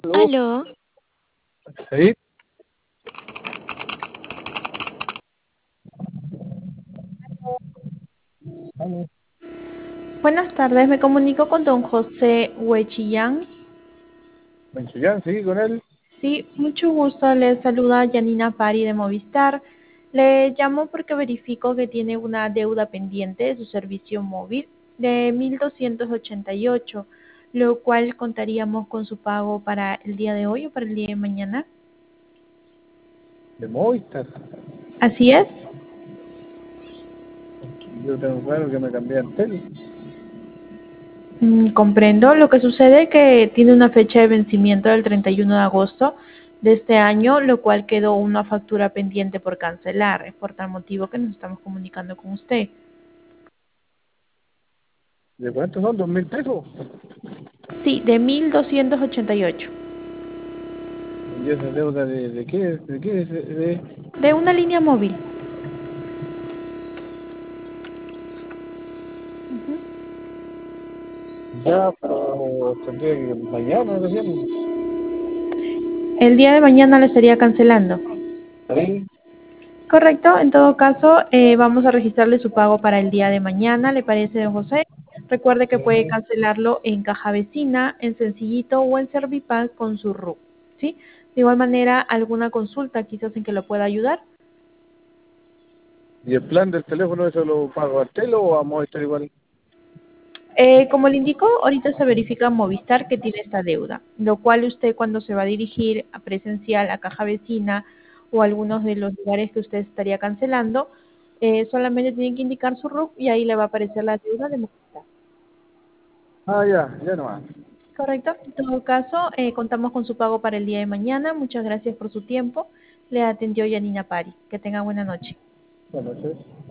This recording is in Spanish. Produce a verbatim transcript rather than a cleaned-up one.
Aló, Aló, sí, aló. Buenas tardes, me comunico con don José Huechillán. Menchuyán, sí, con él. Sí, mucho gusto, le saluda Yanina Pari de Movistar. Le llamo porque verifico que tiene una deuda pendiente de su servicio móvil de mil doscientos ochenta y ocho, lo cual contaríamos con su pago para el día de hoy o para el día de mañana. De Movistar. Así es. Yo tengo claro que me cambié en tele. Mm, comprendo. Lo que sucede es que tiene una fecha de vencimiento del treinta y uno de agosto de este año, lo cual quedó una factura pendiente por cancelar. Es por tal motivo que nos estamos comunicando con usted. ¿De cuántos son? ¿Dos mil pesos? Sí, de mil doscientos ochenta y ocho. ¿Y esa deuda de, de qué? ¿De qué? ¿De, de- De una línea móvil. Ujú. Ya, pero tendría que mañana recién. El día de mañana le estaría cancelando. Sí, Correcto, en todo caso, eh, vamos a registrarle su pago para el día de mañana, ¿le parece, don José? Recuerde que puede sí. cancelarlo en Caja Vecina, en Sencillito o en Servipack con su R U C, ¿sí? De igual manera, ¿alguna consulta quizás en que lo pueda ayudar? ¿Y el plan del teléfono eso lo pago a telo o a Movistar igual? Eh, como le indicó, ahorita se verifica en Movistar que tiene esta deuda, lo cual usted cuando se va a dirigir a presencial a Caja Vecina o a algunos de los lugares que usted estaría cancelando, eh, solamente tiene que indicar su R U C y ahí le va a aparecer la deuda de Movistar. Ah, ya, ya nomás. Correcto. En todo caso, eh, contamos con su pago para el día de mañana. Muchas gracias por su tiempo. Le atendió Yanina Pari. Que tenga buena noche. Buenas noches.